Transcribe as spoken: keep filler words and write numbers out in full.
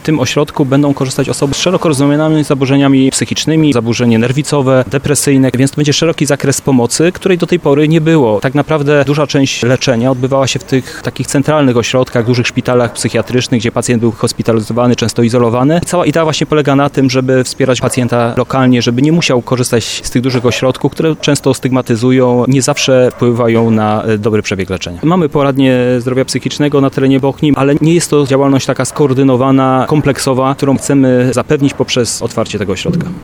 tym ośrodku będą korzystać osoby z szeroko rozumianymi zaburzeniami psychicznymi, zaburzenia nerwicowe, depresyjne, więc to będzie szeroki zakres pomocy, której do tej pory nie było. Tak naprawdę duża część leczenia odbywała się w tych takich centralnych ośrodkach, dużych szpitalach psychiatrycznych, gdzie pacjent był hospitalizowany, często izolowany. I cała idea właśnie polega na tym, żeby wspierać pacjenta lokalnie, żeby nie musiał korzystać z tych dużych ośrodków, które często stygmatyzują, nie zawsze wpływają na dobry przebieg leczenia. Mamy poradnię zdrowia psychicznego na terenie Bochni, ale nie jest to działalność taka skoordynowana, kompleksowa, którą chcemy zapewnić poprzez otwarcie tego ośrodka.